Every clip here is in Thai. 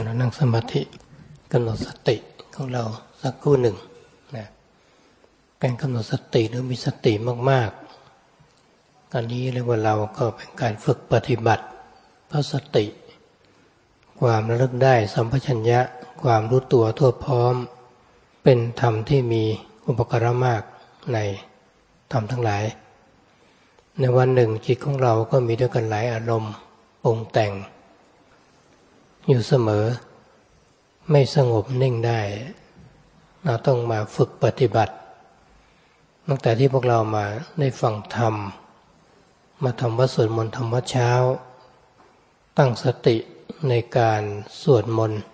เรานั่งสมาธิกำหนดสติของเราสักครู่หนึ่งนะการกำหนดสติหรือมีสติมากๆอันนี้เรียกว่าเราก็เป็นการฝึกปฏิบัติเพราะสติความระลึกได้สัมปชัญญะความรู้ตัวทั่วพร้อมเป็นธรรมที่มีอุปการะมากในธรรมทั้งหลายในวันหนึ่งจิตของเราก็มีด้วยกันหลายอารมณ์ปรุงแต่งอยู่เสมอไม่สงบนิ่งได้เราต้องมาฝึกปฏิบัติตั้งแต่ที่พวกเรามาได้ฟังธรรมมาทำวัดสวดมนต์ทำวัดเช้าตั้งสติในการสวดมนต์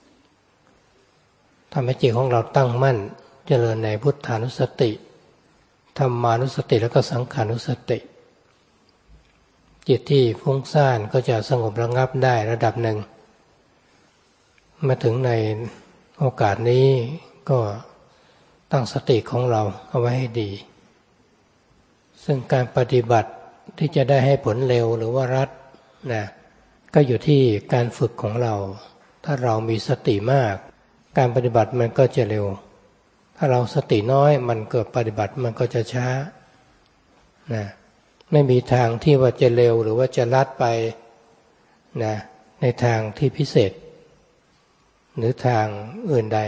ทำให้จิตของเราตั้งมั่นเจริญในพุทธานุสติธรรมานุสติแล้วก็สังขานุสติจิตที่ฟุ้งซ่านก็จะสงบระงับได้ระดับหนึ่งมาถึงในโอกาสนี้ก็ตั้งสติของเราเอาไว้ให้ดีซึ่งการปฏิบัติที่จะได้ให้ผลเร็วหรือว่ารัดนะก็อยู่ที่การฝึกของเราถ้าเรามีสติมากการปฏิบัติมันก็จะเร็วถ้าเราสติน้อยมันเกิดปฏิบัติมันก็จะช้านะไม่มีทางที่ว่าจะเร็วหรือว่าจะลัดไปนะในทางที่พิเศษหรือทางอื่นใด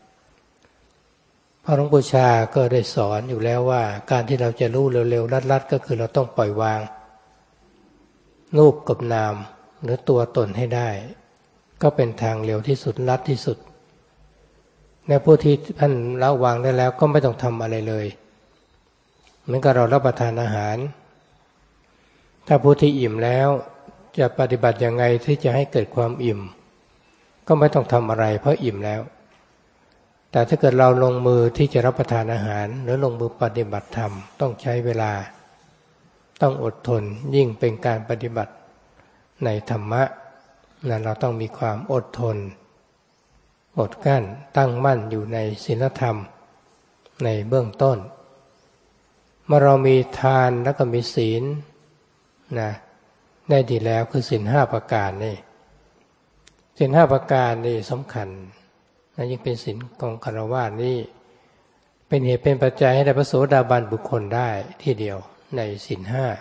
พระหลวงปู่ชาก็ได้สอนอยู่แล้วว่าการที่เราจะรู้เร็วๆลัดๆก็คือเราต้องปล่อยวางรูปกับนามหรือตัวตนให้ได้ก็เป็นทางเร็วที่สุดลัดที่สุดในผู้ที่ท่านละวางได้แล้วก็ไม่ต้องทำอะไรเลยเหมือนกับเรารับประทานอาหารถ้าผู้ที่อิ่มแล้วจะปฏิบัติยังไงที่จะให้เกิดความอิ่มก็ไม่ต้องทำอะไรเพราะอิ่มแล้วแต่ถ้าเกิดเราลงมือที่จะรับประทานอาหารหรือลงมือปฏิบัติธรรมต้องใช้เวลาต้องอดทนยิ่งเป็นการปฏิบัติในธรรมะนั้นเราต้องมีความอดทนอดกลั้นตั้งมั่นอยู่ในศีลธรรมในเบื้องต้นเมื่อเรามีทานแล้วก็มีศีลนะได้ดีแล้วคือศีล5ประการนี่ศีล5ประการนี่สำคัญนะยิ่งเป็นศีลของฆราวาสนี่เป็นเหตุเป็นปัจจัยให้ได้พระโสดาบันบุคคลได้ทีเดียวในศีล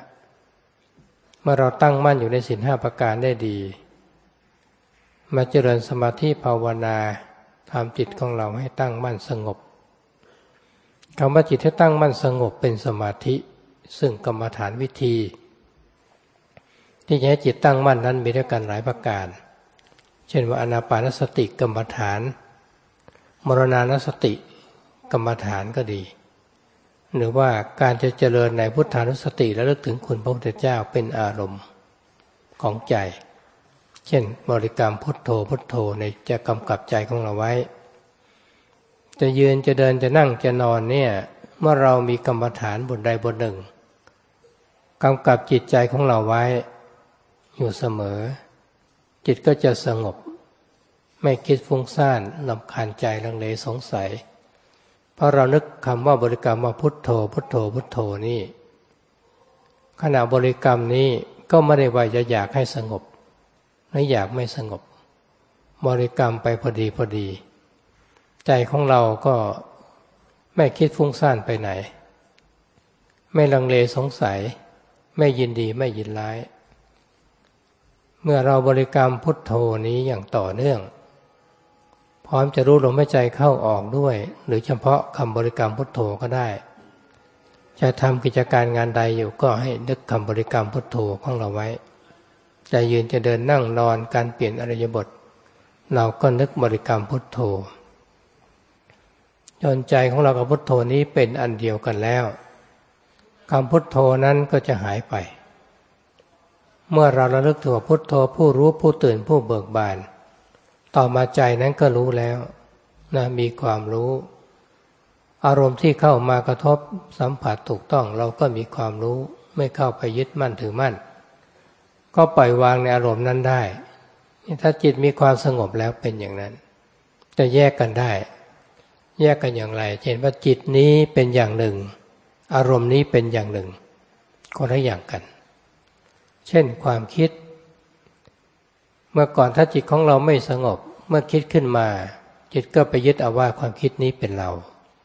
5เมื่อเราตั้งมั่นอยู่ในศีล5ประการได้ดีมาเจริญสมาธิภาวนาทำจิตของเราให้ตั้งมั่นสงบคำว่าจิตให้ตั้งมั่นสงบเป็นสมาธิซึ่งกรรมฐานวิธีที่จะให้จิตตั้งมั่นนั้นมีด้วยกันหลายประการเช่นว่าอานาปานสติกรรมฐานมรณานสติกรรมฐานก็ดีหรือว่าการจะเจริญในพุทธานุสติและลึกถึงคุณพระพุทธเจ้าเป็นอารมณ์ของใจเช่นบริกรรมพุทโธพุทโธในจะกำกับใจของเราไว้จะยืนจะเดินจะนั่งจะนอนเนี่ยเมื่อเรามีกรรมฐานบทใดบทหนึ่งกำกับจิตใจของเราไว้อยู่เสมอจิตก็จะสงบไม่คิดฟุ้งซ่านรำคาญใจลังเลสงสัยเพราะเรานึกคำว่าบริกรรมว่าพุทโธพุทโธพุทโธนี่ขณะบริกรรมนี้ก็ไม่ได้ว่าจะอยากให้สงบหรืออยากไม่สงบบริกรรมไปพอดีใจของเราก็ไม่คิดฟุ้งซ่านไปไหนไม่ลังเลสงสัยไม่ยินดีไม่ยินร้ายเมื่อเราบริกรรมพุทโธนี้อย่างต่อเนื่องพร้อมจะรู้ลมหายใจเข้าออกด้วยหรือเฉพาะคำบริกรรมพุทโธก็ได้จะทำกิจการงานใดอยู่ก็ให้นึกคำบริกรรมพุทโธของเราไว้จะยืนจะเดินนั่งนอนการเปลี่ยนอิริยาบถเราก็นึกบริกรรมพุทโธจนใจของเรากับพุทโธนี้เป็นอันเดียวกันแล้วคำพุทโธนั้นก็จะหายไปเมื่อเราระลึกถึงพุทโธผู้รู้ผู้ตื่นผู้เบิกบานต่อมาใจนั้นก็รู้แล้วนะมีความรู้อารมณ์ที่เข้ามากระทบสัมผัสถูกต้องเราก็มีความรู้ไม่เข้าไปยึดมั่นถือมั่นก็ปล่อยวางในอารมณ์นั้นได้ถ้าจิตมีความสงบแล้วเป็นอย่างนั้นจะแยกกันได้แยกกันอย่างไรเช่นว่าจิตนี้เป็นอย่างหนึ่งอารมณ์นี้เป็นอย่างหนึ่งคนละอย่างกันเช่นความคิด เมื่อก่อนถ้าจิตของเราไม่สงบเมื่อคิดขึ้นมาจิตก็ไปยึดเอาว่าความคิดนี้เป็นเรา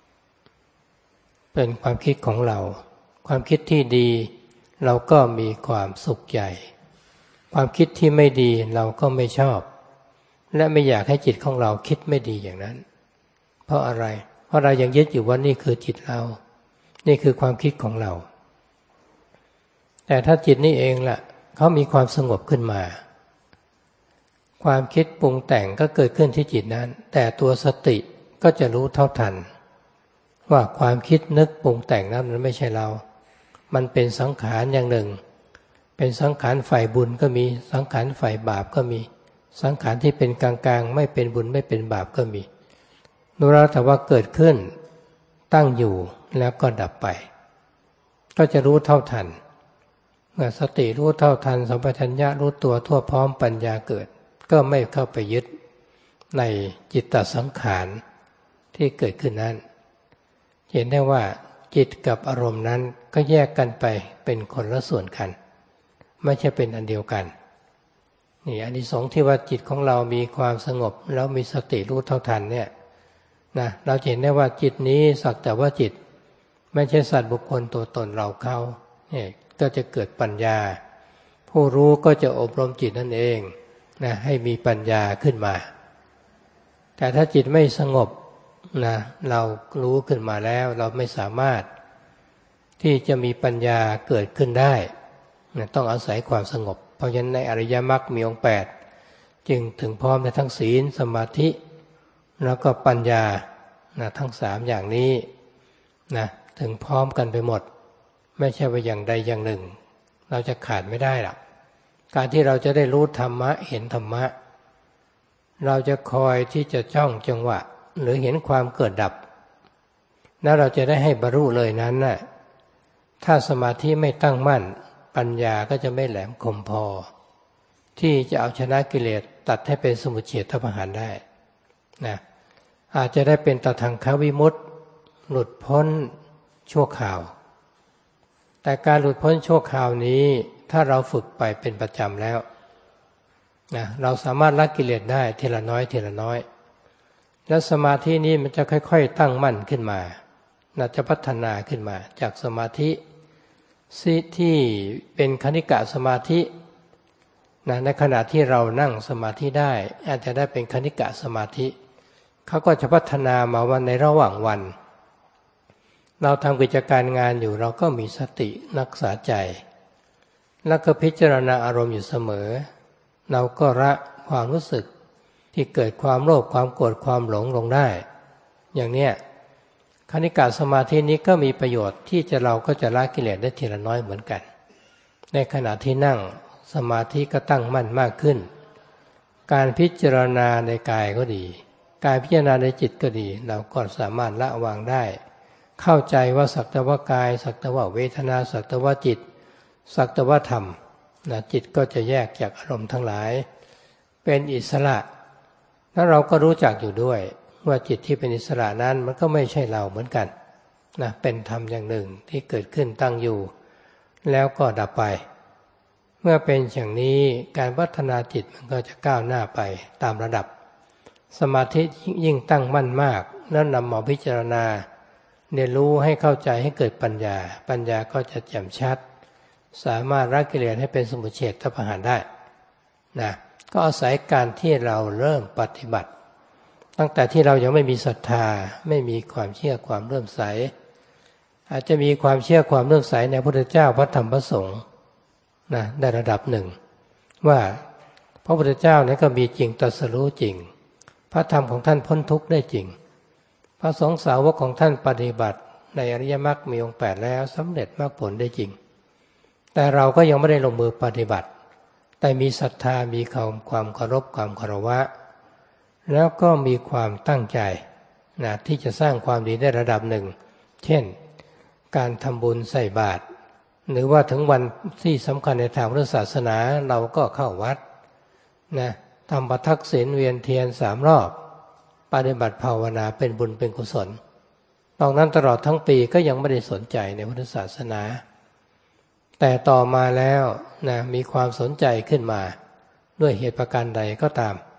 เป็นความคิดของเราความคิดที่ดีเราก็มีความสุขใจความคิดที่ไม่ดีเราก็ไม่ชอบและไม่อยากให้จิตของเราคิดไม่ดีอย่างนั้นเพราะอะไรเพราะเรายังยึดอยู่ว่านี่คือจิตเรานี่คือความคิดของเราแต่ถ้าจิตนี่เองล่ะเขามีความสงบขึ้นมาความคิดปรุงแต่งก็เกิดขึ้นที่จิตนั้นแต่ตัวสติก็จะรู้เท่าทันว่าความคิดนึกปรุงแต่งนั้นมันไม่ใช่เรามันเป็นสังขารอย่างหนึ่งเป็นสังขารฝ่ายบุญก็มีสังขารฝ่ายบาปก็มีสังขารที่เป็นกลางๆไม่เป็นบุญไม่เป็นบาปก็มีรู้แล้วแต่ว่าเกิดขึ้นตั้งอยู่แล้วก็ดับไปก็จะรู้เท่าทันเมื่อสติรู้เท่าทันสัมปชัญญะรู้ตัวทั่วพร้อมปัญญาเกิดก็ไม่เข้าไปยึดในจิตตสังขารที่เกิดขึ้นนั้นเห็นได้ว่าจิตกับอารมณ์นั้นก็แยกกันไปเป็นคนละส่วนกันไม่ใช่เป็นอันเดียวกันนี่อานิสงส์ที่ว่าจิตของเรามีความสงบแล้วมีสติรู้เท่าทันเนี่ยนะเราเห็นได้ว่าจิตนี้สักแต่ว่าจิตไม่ใช่สัตว์บุคคลตัวตนเราเขาเนี่ยก็จะเกิดปัญญาผู้รู้ก็จะอบรมจิตนั่นเองนะให้มีปัญญาขึ้นมาแต่ถ้าจิตไม่สงบนะเรารู้ขึ้นมาแล้วเราไม่สามารถที่จะมีปัญญาเกิดขึ้นได้นะต้องอาศัยความสงบเพราะฉะนั้นในอริยมรรคมีองค์8จึงถึงพร้อมในทั้งศีลสมาธิแล้วก็ปัญญานะทั้ง3อย่างนี้นะถึงพร้อมกันไปหมดไม่ใช่ว่าอย่างใดอย่างหนึ่งเราจะขาดไม่ได้หรอกการที่เราจะได้รู้ธรรมะเห็นธรรมะเราจะคอยที่จะจ้องจังหวะหรือเห็นความเกิดดับแล้วเราจะได้ให้บรรลุเลยนั้นน่ะถ้าสมาธิไม่ตั้งมั่นปัญญาก็จะไม่แหลมคมพอที่จะเอาชนะกิเลสตัดให้เป็นสมุจเฉทประหารได้นะอาจจะได้เป็นตทังควิมุตติหลุดพ้นชั่วคราวแต่การหลุดพ้นชั่วคราวนี้ถ้าเราฝึกไปเป็นประจำแล้วนะเราสามารถละกิเลสได้ทีละน้อยทีละน้อยแล้วสมาธินี้มันจะค่อยๆตั้งมั่นขึ้นมาจะพัฒนาขึ้นมาจากสมาธิที่เป็นคณิกะสมาธิในขณะที่เรานั่งสมาธิได้อาจจะได้เป็นคณิกะสมาธิเขาก็จะพัฒนามาว่าในระหว่างวันเราทำกิจการงานอยู่เราก็มีสติรักษาใจแล้วก็พิจารณาอารมณ์อยู่เสมอเราก็ละความรู้สึกที่เกิดความโลภความโกรธความหลงลงได้อย่างเนี้ยคณิกะสมาธินี้ก็มีประโยชน์ที่เราก็จะละกิเลสได้ทีละน้อยเหมือนกันในขณะที่นั่งสมาธิก็ตั้งมั่นมากขึ้นการพิจารณาในกายก็ดีการพิจารณาในจิตก็ดีเราก็สามารถละวางได้เข้าใจว่าสักแต่ว่ากายสักแต่ว่าเวทนาสักแต่ว่าจิตสักแต่ว่าธรรมจิตก็จะแยกจากอารมณ์ทั้งหลายเป็นอิสระแล้วเราก็รู้จักอยู่ด้วยว่าจิตที่เป็นอิสระนั้นมันก็ไม่ใช่เราเหมือนกันเป็นธรรมอย่างหนึ่งที่เกิดขึ้นตั้งอยู่แล้วก็ดับไปเมื่อเป็นอย่างนี้การพัฒนาจิตมันก็จะก้าวหน้าไปตามระดับสมาธิยิ่งตั้งมั่นมากแล้วนำมาพิจารณาเรียนรู้ให้เข้าใจให้เกิดปัญญาปัญญาก็จะแจ่มชัดสามารถละกิเลสให้เป็นสมุจเฉทประหารได้ก็อาศัยการที่เราเริ่มปฏิบัติตั้งแต่ที่เรายังไม่มีศรัทธาไม่มีความเชื่อความเลื่อมใสอาจจะมีความเชื่อความเลื่อมใสในพระพุทธเจ้าพระธรรมพระสงฆ์ได้ระดับหนึ่งว่าพระพุทธเจ้านั้นก็มีจริงตรัสรู้จริงพระธรรมของท่านพ้นทุกข์ได้จริงพระสงฆ์สาวกของท่านปฏิบัติในอริยมรรคมีองค์8แล้วสำเร็จมรรคผลได้จริงแต่เราก็ยังไม่ได้ลงมือปฏิบัติแต่มีศรัทธามีความเคารพความเคารวะแล้วก็มีความตั้งใจที่จะสร้างความดีได้ระดับหนึ่งเช่นการทำบุญใส่บาตรหรือว่าถึงวันที่สำคัญในทางพุทธศาสนาเราก็เข้าวัดทำประทักษิณเวียนเทียน3 รอบปฏิบัติภาวนาเป็นบุญเป็นกุศลนอกนั้นตลอดทั้งปีก็ยังไม่ได้สนใจในพุทธศาสนาแต่ต่อมาแล้วมีความสนใจขึ้นมาด้วยเหตุประการใดก็ตาม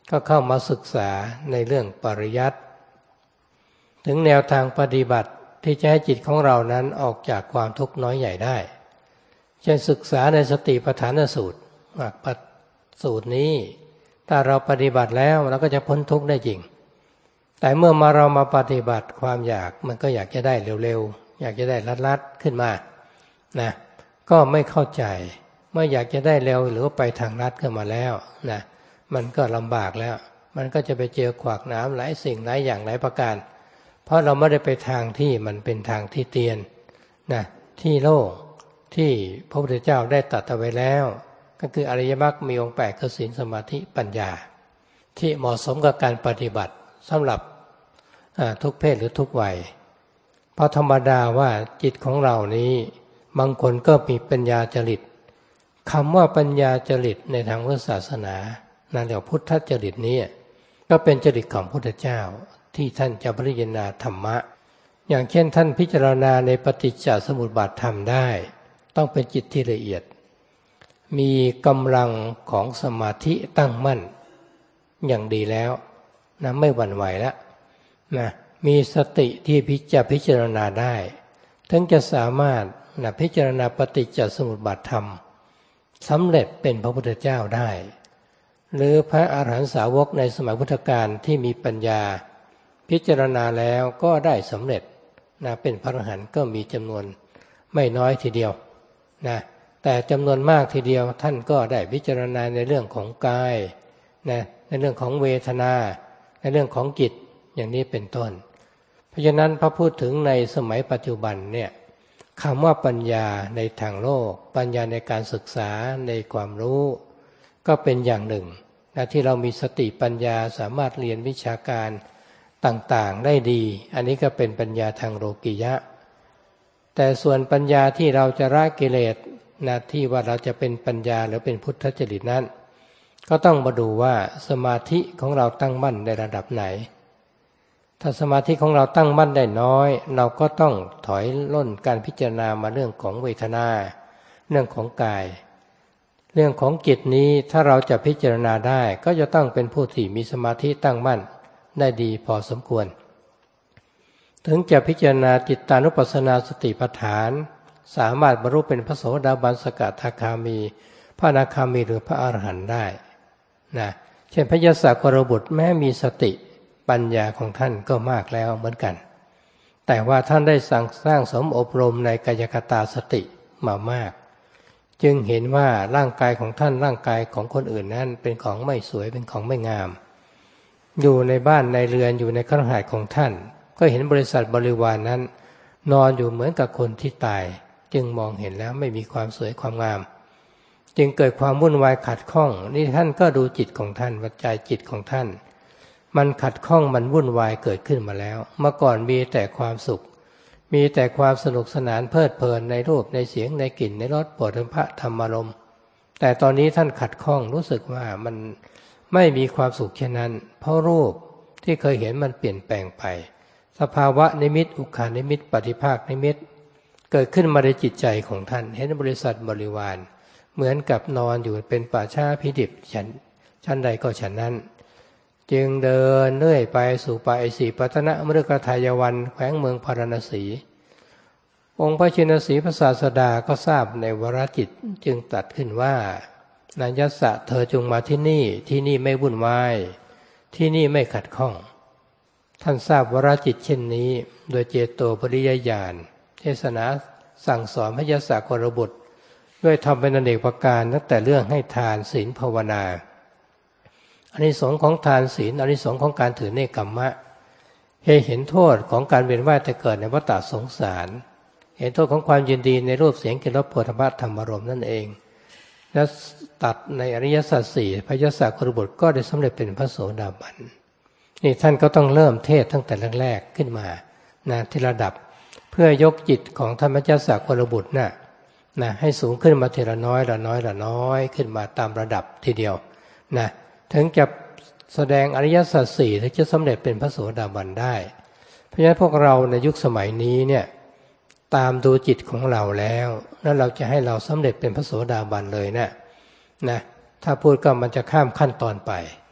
ก็เข้ามาศึกษาในเรื่องปริยัติถึงแนวทางปฏิบัติที่จะให้จิตของเรานั้นออกจากความทุกข์น้อยใหญ่ได้เช่นศึกษาในสติปัฏฐานสูตรสูตรนี้ถ้าเราปฏิบัติแล้วเราก็จะพ้นทุกข์ได้จริงแต่เมื่อเรามาปฏิบัติความอยากมันก็อยากจะได้เร็วๆอยากจะได้ลัดๆขึ้นมานะก็ไม่เข้าใจเมื่ออยากจะได้เร็วหรือว่าไปทางลัดขึ้นมาแล้วนะมันก็ลำบากแล้วมันก็จะไปเจอขวากหนามหลายสิ่งหลายอย่างหลายประการเพราะเราไม่ได้ไปทางที่มันเป็นทางที่เตียนนะที่โลกที่พระพุทธเจ้าได้ตรัสเอาไว้แล้วก็คืออริยมรรคมีองค์8คือศีลสมาธิปัญญาที่เหมาะสมกับการปฏิบัติสำหรับทุกเพศหรือทุกวัยเพราะธรรมดาว่าจิตของเรานี้บางคนก็มีปัญญาจริตคำว่าปัญญาจริตในทางพุทธศาสนานั่นเรียกว่าพุทธจริตนี้ก็เป็นจริตของพระพุทธเจ้าที่ท่านจะพิจารณาธรรมะอย่างเช่นท่านพิจารณาในปฏิจจสมุปบาทธรรมได้ต้องเป็นจิตที่ละเอียดมีกำลังของสมาธิตั้งมั่นอย่างดีแล้วนะไม่หวั่นไหวแล้วนะมีสติที่จะพิจารณาได้ถึงจะสามารถพิจารณาปฏิจจสมุปบาทธรรมสำเร็จเป็นพระพุทธเจ้าได้หรือพระอรหันตสาวกในสมัยพุทธกาลที่มีปัญญาพิจารณาแล้วก็ได้สำเร็จนะเป็นพระอรหันต์ก็มีจำนวนไม่น้อยทีเดียวนะแต่จำนวนมากทีเดียวท่านก็ได้พิจารณาในเรื่องของกายนะในเรื่องของเวทนาในเรื่องของจิตอย่างนี้เป็นต้นเพราะฉะนั้นพอพูดถึงในสมัยปัจจุบันเนี่ยคำว่าปัญญาในทางโลกปัญญาในการศึกษาในความรู้ก็เป็นอย่างหนึ่งนะที่เรามีสติปัญญาสามารถเรียนวิชาการต่างๆได้ดีอันนี้ก็เป็นปัญญาทางโลกิยะแต่ส่วนปัญญาที่เราจะละกิเลสนะที่ว่าเราจะเป็นปัญญาหรือเป็นพุทธจริตนั้นก็ต้องมาดูว่าสมาธิของเราตั้งมั่นในระดับไหนถ้าสมาธิของเราตั้งมั่นได้น้อยเราก็ต้องถอยล่นการพิจารณามาเรื่องของเวทนาเรื่องของกายเรื่องของจิตนี้ถ้าเราจะพิจารณาได้ก็จะต้องเป็นผู้ที่มีสมาธิตั้งมั่นได้ดีพอสมควรถึงจะพิจารณาจิตตานุปัสสนาสติปัฏฐานสามารถบรรลุเป็นพระโสดาบันสกทาคามีพระอนาคามีหรือพระอรหันต์ได้นะเช่นพระยศกรบุตรแม้มีสติปัญญาของท่านก็มากแล้วเหมือนกันแต่ว่าท่านได้สร้างสมอบรมในกายคตาสติมามากจึงเห็นว่าร่างกายของท่านร่างกายของคนอื่นนั้นเป็นของไม่สวยเป็นของไม่งามอยู่ในบ้านในเรือนอยู่ในคฤหาสน์ของท่านก็เห็นบริษัทบริวารนั้นนอนอยู่เหมือนกับคนที่ตายจึงมองเห็นแล้วไม่มีความสวยความงามจึงเกิดความวุ่นวายขัดข้องนี่ท่านก็ดูจิตของท่านวัดใจจิตของท่านมันขัดข้องมันวุ่นวายเกิดขึ้นมาแล้วเมื่อก่อนมีแต่ความสุขมีแต่ความสนุกสนานเพลิดเพลินในรูปในเสียงในกลิ่นในรสโผฏฐัพพะธรรมารมณ์แต่ตอนนี้ท่านขัดข้องรู้สึกว่ามันไม่มีความสุขเช่นนั้นเพราะรูปที่เคยเห็นมันเปลี่ยนแปลงไปสภาวะนิมิตอุคานิมิตปฏิภาคนิมิตเกิดขึ้นมาในจิตใจของท่านเห็นบริษัทบริวารเหมือนกับนอนอยู่เป็นป่าช้าพิดิบชั้นใดก็ฉันนั้นจึงเดินเลื่อยไปสู่ป่าอิสิปตนมฤคทายวันแขวงเมืองพาราณสีองค์พระชินสีพระศาสดาก็ทราบในวรจิตจึงตรัสขึ้นว่านัญญัสสะเธอจงมาที่นี่ที่นี่ไม่วุ่นวายที่นี่ไม่ขัดข้องท่านทราบวรจิตเช่นนี้โดยเจโตปริยญาณเทศนาสั่งสอนพระยศกรบุตรด้วยทำเป็นอเนกประการตั้งแต่เรื่องให้ทานศีลภาวนาอานิสงส์ของทานศีลอานิสงส์ของการถือเนกขัมมะเห็นโทษของการเวียนว่ายแต่เกิดในวัฏสงสารเห็นโทษของความยินดีในรูปเสียงกลิ่นรสโผฏฐัพพะธรรมารมณ์นั่นเองและตัดในอริยสัจสี่พระยศกรบุตรก็ได้สำเร็จเป็นพระโสดาบันนี่ท่านก็ต้องเริ่มเทศตั้งแต่แรกๆขึ้นมานะที่ระดับเพื่อยกจิตของธรรมจัสสกรบุตรนะให้สูงขึ้นมาทีละน้อยละน้อยละน้อยขึ้นมาตามระดับทีเดียวนะถึงจะแสดงอริยสัจสี่ถึงจะสำเร็จเป็นพระโสดาบันได้เพราะฉะนั้นพวกเราในยุคสมัยนี้เนี่ยตามดูจิตของเราแล้วเราจะให้เราสำเร็จเป็นพระโสดาบันเลยนะถ้าพูดก็มันจะข้ามขั้นตอนไป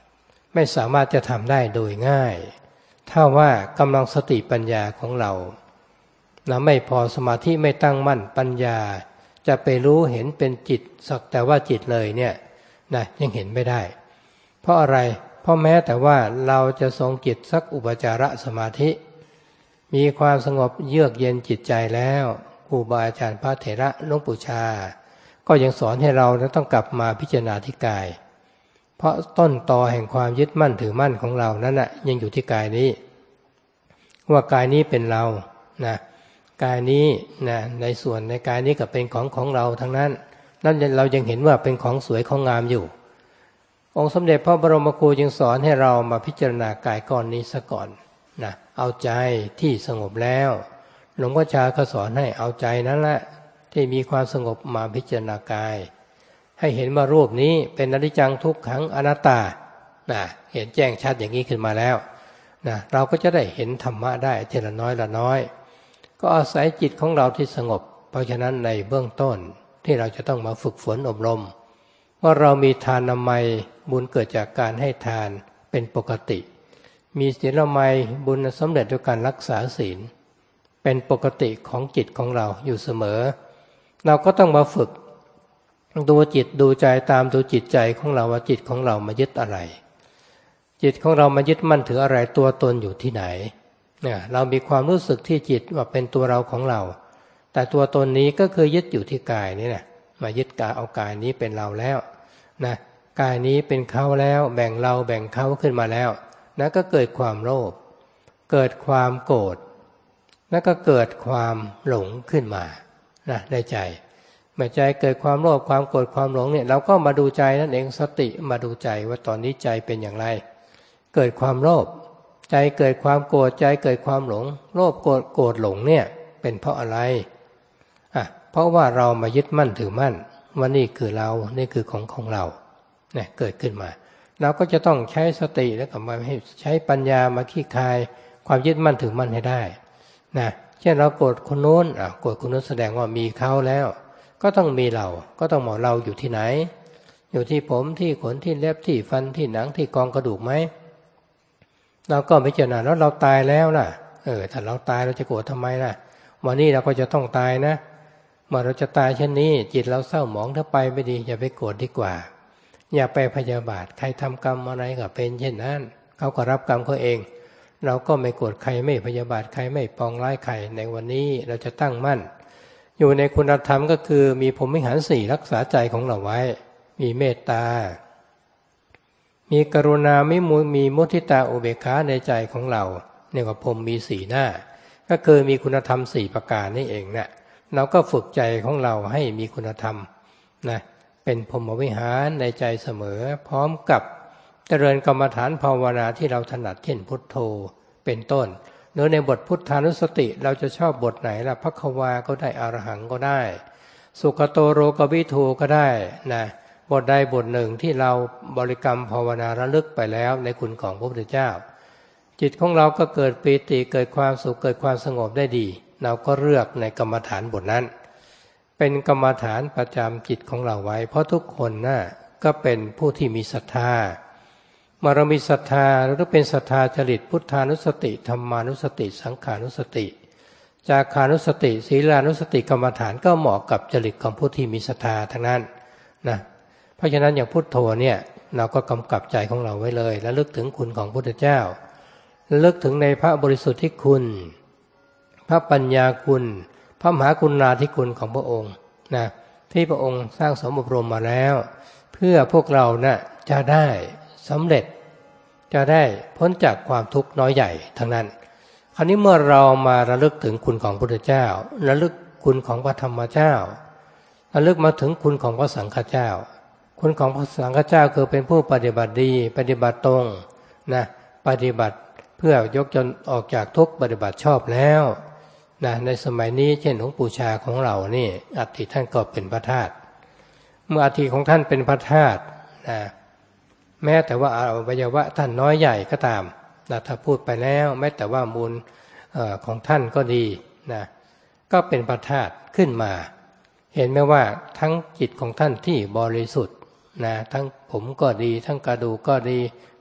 ไม่สามารถจะทำได้โดยง่ายถ้าว่ากำลังสติปัญญาของเราไม่พอสมาธิไม่ตั้งมั่นปัญญาจะไปรู้เห็นเป็นจิตสักแต่ว่าจิตเลยเนี่ยยังเห็นไม่ได้เพราะอะไรเพราะแม้แต่ว่าเราจะทรงจิตสักอุปจารสมาธิมีความสงบเยือกเย็นจิตใจแล้วครูบาอาจารย์พระเถระหลวงปู่ชาก็ยังสอนให้เราต้องกลับมาพิจารณาที่กายเพราะต้นตอแห่งความยึดมั่นถือมั่นของเรานั้นยังอยู่ที่กายนี้ว่ากายนี้เป็นเรากายนี้ในส่วนในกายนี้ก็เป็นของเราทั้งนั้นนั่นเรายังเห็นว่าเป็นของสวยของงามอยู่องค์สมเด็จพระบรมครูจึงสอนให้เรามาพิจารณากายก้อนนี้ซะก่อนเอาใจที่สงบแล้วหลวงพ่อชาก็สอนให้เอาใจนั่นแหละที่มีความสงบมาพิจารณากายให้เห็นว่ารูปนี้เป็นอนิจจังทุกขังอนัตตาเห็นแจ้งชัดอย่างนี้ขึ้นมาแล้วเราก็จะได้เห็นธรรมะได้ทีละน้อยละน้อยก็อาศัยจิตของเราที่สงบเพราะฉะนั้นในเบื้องต้นที่เราจะต้องมาฝึกฝนอบรมว่าเรามีทานนามัยบุญเกิดจากการให้ทานเป็นปกติมีศีลนามัยบุญสำเร็จด้วยการรักษาศีลเป็นปกติของจิตของเราอยู่เสมอเราก็ต้องมาฝึกดูจิตดูใจตามดูจิตใจของเราว่าจิตของเรามายึดอะไรจิตของเรามายึดมั่นถืออะไรตัวตนอยู่ที่ไหนเรามีความรู้สึกที่จิตว่าเป็นตัวเราของเราแต่ตัวตนนี้ก็คือยึดอยู่ที่กายนี่มายึดกายเอากายนี้เป็นเราแล้วกายนี้เป็นเขาแล้วแบ่งเราแบ่งเขาขึ้นมาแล้วก็เกิดความโลภเกิดความโกรธแล้วก็เกิดความหลงขึ้นมาในใจเมื่อใจเกิดความโลภความโกรธความหลงเนี่ยเราก็มาดูใจนั่นเองสติมาดูใจว่าตอนนี้ใจเป็นอย่างไรเกิดความโลภใจเกิดความโกรธใจเกิดความหลงโลภโกรธหลงเนี่ยเป็นเพราะอะไรเพราะว่าเรามายึดมั่นถือมั่นว่านี่คือเรานี่คือของเราเนี่ยเกิดขึ้นมาเราก็จะต้องใช้สติแล้วก็มาให้ใช้ปัญญามาขี้คายความยึดมั่นถือมั่นให้ได้เช่นเราโกรธคนโน้นโกรธคนโน้นแสดงว่ามีเขาแล้วก็ต้องมีเราก็ต้องบอกเราอยู่ที่ไหนอยู่ที่ผมที่ขนที่เล็บที่ฟันที่หนังที่กองกระดูกไหมเราก็พิจารณาแล้วเราตายแล้วล่ะถ้าเราตายเราจะโกรธทำไมล่ะวันนี้เราก็จะต้องตายนะเมื่อเราจะตายเช่นนี้จิตเราเศร้าหมองถ้าไปไม่ดีอย่าไปโกรธดีกว่าอย่าไปพยาบาทใครทำกรรมอะไรก็เป็นเช่นนั้นเขาก็รับกรรมเขาเองเราก็ไม่โกรธใครไม่พยาบาทใครไม่ปองร้ายใครในวันนี้เราจะตั้งมั่นอยู่ในคุณธรรมก็คือมีพรหมวิหารสี่รักษาใจของเราไว้มีเมตตามีกรุณามีมุทิตาอุเบกขาในใจของเราเนี่ยว่าพรหมมีสี่หน้าก็คือมีคุณธรรม4ประการนี่เองเราก็ฝึกใจของเราให้มีคุณธรรมเป็นพรหมวิหารในใจเสมอพร้อมกับเจริญกรรมฐานภาวนาที่เราถนัดเช่นพุทโธเป็นต้นหรือในบทพุทธานุสติเราจะชอบบทไหนล่ะภัควาก็ได้อรหังก็ได้สุขโตโรกวิทูก็ได้บทใดบทหนึ่งที่เราบริกรรมภาวนาระลึกไปแล้วในคุณของพระพุทธเจ้าจิตของเราก็เกิดปีติเกิดความสุขเกิดความสงบได้ดีเราก็เลือกในกรรมฐานบทนั้นเป็นกรรมฐานประจำจิตของเราไว้เพราะทุกคนก็เป็นผู้ที่มีศรัทธาเมื่อเรามีศรัทธาเราต้องเป็นศรัทธาจริตพุทธานุสติธรรมานุสติสังขานุสติจาคานุสติศีลานุสติกรรมฐานก็เหมาะกับจริตของผู้ที่มีศรัทธาทั้งนั้นเพราะฉะนั้นอย่างพุทโธเนี่ยเราก็กำกับใจของเราไว้เลยและลึกถึงคุณของพระพุทธเจ้าและลึกถึงในพระบริสุทธิคุณพระปัญญาคุณพระมหากรุณาธิคุณของพระองค์ที่พระองค์สร้างสมอบรมมาแล้วเพื่อพวกเราจะได้สำเร็จจะได้พ้นจากความทุกข์น้อยใหญ่ทั้งนั้นคราวนี้เมื่อเรามาระลึกถึงคุณของพระพุทธเจ้าระลึกคุณของพระธรรมเจ้าระลึกมาถึงคุณของพระสังฆเจ้าคุณของพระสังฆเจ้าคือเป็นผู้ปฏิบัติดีปฏิบัติตรงปฏิบัติเพื่อยกจนออกจากทุกข์ปฏิบัติชอบแล้วในสมัยนี้เช่นหลวงปู่ชาของเรานี่อัฐิท่านก็เป็นพระธาตุเมื่ออัฐิของท่านเป็นพระธาตุแม้แต่ว่าอวัยวะท่านน้อยใหญ่ก็ตามถ้าพูดไปแล้วแม้แต่ว่ามูลของท่านก็ดีก็เป็นพระธาตุขึ้นมาเห็นไหมว่าทั้งจิตของท่านที่บริสุทธิ์ทั้งผมก็ดีทั้งกระดูกก็ดี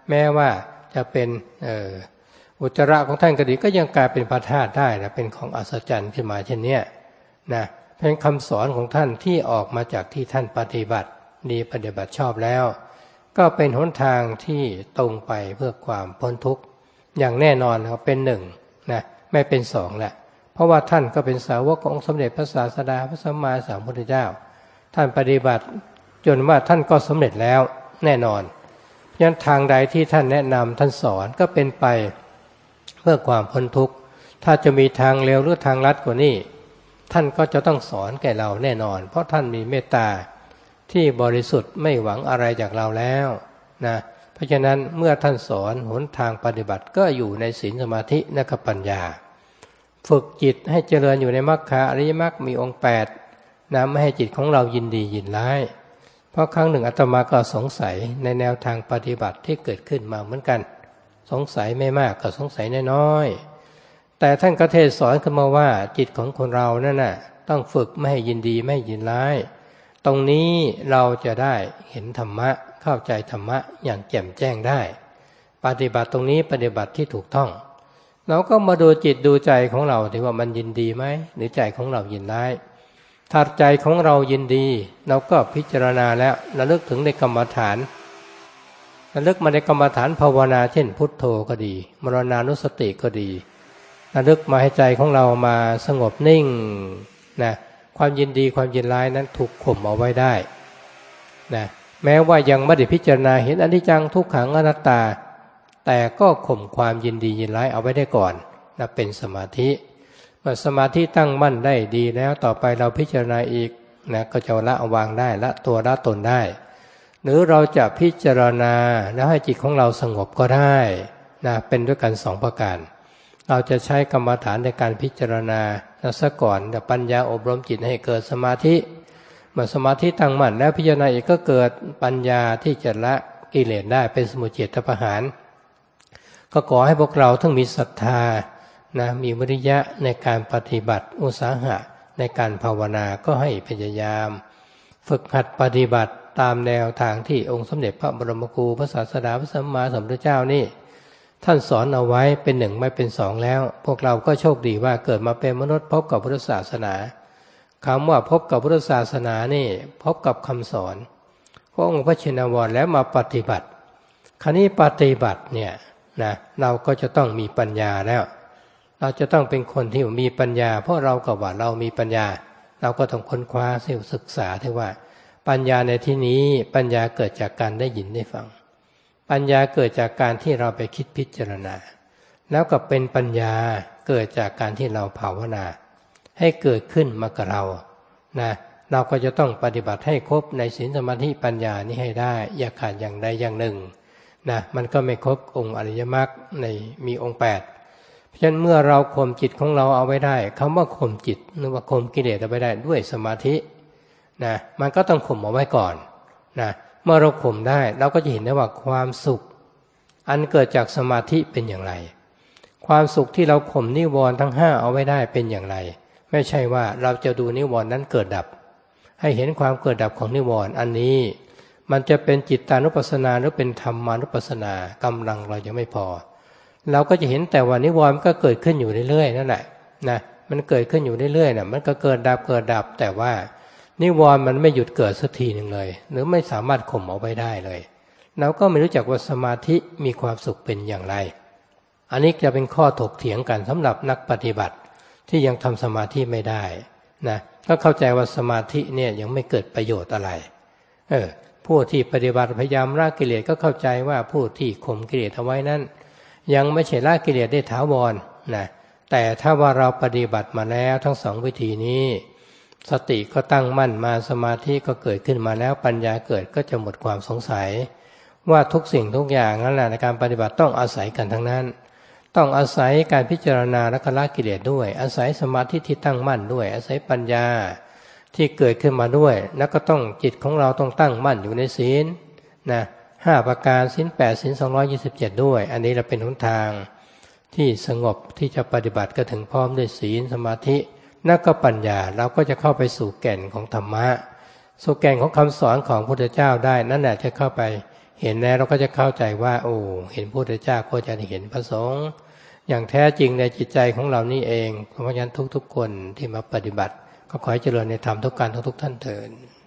แม้ว่าจะเป็นอุจจาระของท่านก็ดีก็ยังกลายเป็นพระธาตุได้นะเป็นของอัศจรรย์ขึ้นมาเช่นนี้นะเป็นคำสอนของท่านที่ออกมาจากที่ท่านปฏิบัติดีปฏิบัติชอบแล้วก็เป็นหนทางที่ตรงไปเพื่อความพ้นทุกข์อย่างแน่นอนครับเป็นหนึ่งนะไม่เป็นสองแหละเพราะว่าท่านก็เป็นสาวกขององค์สมเด็จพระศาสดาพระสัมมาสัมพุทธเจ้าท่านปฏิบัติจนว่าท่านก็สำเร็จแล้วแน่นอนเพราะฉะนั้นทางใดที่ท่านแนะนำท่านสอนก็เป็นไปเพื่อความพ้นทุกข์ถ้าจะมีทางเร็วหรือทางลัดกว่านี้ท่านก็จะต้องสอนแก่เราแน่นอนเพราะท่านมีเมตตาที่บริสุทธิ์ไม่หวังอะไรจากเราแล้วนะเพราะฉะนั้นเมื่อท่านสอนหนทางปฏิบัติก็อยู่ในศีลสมาธิและปัญญาฝึกจิตให้เจริญอยู่ในมรรคอริยมรรคมีองค์8นะไม่ให้จิตของเรายินดียินร้ายเพราะครั้งหนึ่งอาตมาก็สงสัยในแนวทางปฏิบัติที่เกิดขึ้นมาเหมือนกันสงสัยไม่มากก็สงสัยน้อยๆแต่ท่านก็เทศสอนขึ้นมาว่าจิตของคนเรานั่นน่ะต้องฝึกไม่ให้ยินดีไม่ให้ยินร้ายตรงนี้เราจะได้เห็นธรรมะเข้าใจธรรมะอย่างแจ่มแจ้งได้ปฏิบัติตรงนี้ปฏิบัติที่ถูกต้องเราก็มาดูจิตดูใจของเราที่ว่ามันยินดีไหมหรือใจของเรายินร้ายถ้าใจของเรายินดีเราก็พิจารณาแล้วระลึกถึงในกรรมฐานระลึกมาในกรรมฐานภาวนาเช่นพุทโธก็ดีมรณานุสติก็ดีระลึกมาให้ใจของเรามาสงบนิ่งนะความยินดีความยินร้ายนั้นถูกข่มเอาไว้ได้นะแม้ว่ายังไม่ได้พิจารณาเห็นอนิจจังทุกขังอนัตตาแต่ก็ข่มความยินดียินร้ายเอาไว้ได้ก่อนนะเป็นสมาธิเมื่อสมาธิตั้งมั่นได้ดีแล้วต่อไปเราพิจารณาอีกนะก็จะละวางได้ละตัวละตนได้หรือเราจะพิจารณาแล้วให้จิตของเราสงบก็ได้นะเป็นด้วยกัน2ประการเราจะใช้กรรมฐานในการพิจารณาซะก่อนแต่ปัญญาอบรมจิตให้เกิดสมาธิเมื่อสมาธิตั้งมั่นแล้วพิจารณาอีกก็เกิดปัญญาที่จะละกิเลสได้เป็นสมุจเฉทประหารก็ขอให้พวกเราทั้งมีศรัทธานะมีวิริยะในการปฏิบัติอุตสาหะในการภาวนาก็ให้พยายามฝึกหัดปฏิบัติตามแนวทางที่องค์สมเด็จพระบรมครูพระศาสดาพระสัมมาสัมพุทธเจ้านี่ท่านสอนเอาไว้เป็น1ไม่เป็น2แล้วพวกเราก็โชคดีว่าเกิดมาเป็นมนุษย์พบกับพุทธศาสนาคำว่าพบกับพุทธศาสนานี่พบกับคำสอนขององค์พระชินวรแล้วมาปฏิบัติคราวนี้ปฏิบัติเนี่ยนะเราก็จะต้องมีปัญญาแล้วเราจะต้องเป็นคนที่มีปัญญาเพราะเราก็ว่าเรามีปัญญาเราก็ต้องค้นคว้าศึกษาที่ว่าปัญญาในที่นี้ปัญญาเกิดจากการได้ยินได้ฟังปัญญาเกิดจากการที่เราไปคิดพิจารณาแล้วก็เป็นปัญญาเกิดจากการที่เราภาวนาให้เกิดขึ้นมากับเรานะเราก็จะต้องปฏิบัติให้ครบในศีลสมาธิปัญญานี้ให้ได้อย่าขาดอย่างใดอย่างหนึ่งนะมันก็ไม่ครบองค์อริยมรรคในมีองค์8เพราะฉะนั้นเมื่อเราข่มจิตของเราเอาไว้ได้คำว่าข่มจิตหรือว่าข่มกิเลสเอาไว้ได้ด้วยสมาธินะมันก็ต้องข่มเอาไว้ก่อนนะเมื่อเราข่มได้เราก็จะเห็นได้ว่าความสุขอันเกิดจากสมาธิเป็นอย่างไรความสุขที่เราข่มนิวรณ์ทั้ง5เอาไว้ได้เป็นอย่างไรไม่ใช่ว่าเราจะดูนิวรณ์นั้นเกิดดับให้เห็นความเกิดดับของนิวรณ์อันนี้มันจะเป็นจิตตานุปัสสนาหรือเป็นธรรมานุปัสสนากำลังเรายังไม่พอเราก็จะเห็นแต่ว่านิวรณ์ก็เกิดขึ้นอยู่เรื่อยๆนั่นแหละนะมันเกิดขึ้นอยู่เรื่อยๆนะมันก็เกิดดับแต่ว่านิวรณ์มันไม่หยุดเกิดสักทีหนึ่งเลยหรือไม่สามารถข่มเอาไว้ได้เลยเราก็ไม่รู้จักว่าสมาธิมีความสุขเป็นอย่างไรอันนี้จะเป็นข้อถกเถียงกันสำหรับนักปฏิบัติที่ยังทำสมาธิไม่ได้นะก็เข้าใจว่าสมาธิเนี่ยยังไม่เกิดประโยชน์อะไรผู้ที่ปฏิบัติพยายามละกิเลสก็เข้าใจว่าผู้ที่ข่มกิเลสเอาไว้นั้นยังไม่ใช่ละกิเลสได้ถาวรนะแต่ถ้าว่าเราปฏิบัติมาแล้วทั้ง2วิธีนี้สติก็ตั้งมั่นมาสมาธิก็เกิดขึ้นมาแล้วปัญญาเกิดก็จะหมดความสงสัยว่าทุกสิ่งทุกอย่างนั่นแหละในการปฏิบัติต้องอาศัยกันทั้งนั้นต้องอาศัยการพิจารณาและละกิเลสด้วยอาศัยสมาธิที่ตั้งมั่นด้วยอาศัยปัญญาที่เกิดขึ้นมาด้วยแล้วก็ต้องจิตของเราต้องตั้งมั่นอยู่ในศีลนะ5ประการศีล8ศีล227ด้วยอันนี้เราเป็นหนทางที่สงบที่จะปฏิบัติก็ถึงพร้อมด้วยศีลสมาธิแล้วก็ปัญญาเราก็จะเข้าไปสู่แก่นของธรรมะสู่แก่นของคำสอนของพระพุทธเจ้าได้นั่นแหละจะเข้าไปเห็นแล้วเราก็จะเข้าใจว่าโอ้เห็นพระพุทธเจ้าก็จะเห็นพระสงฆ์อย่างแท้จริงในจิตใจของเรานี่เองเพราะฉะนั้นทุกๆคนที่มาปฏิบัติก็ขอให้เจริญในธรรมทุกการทุกท่านเถิด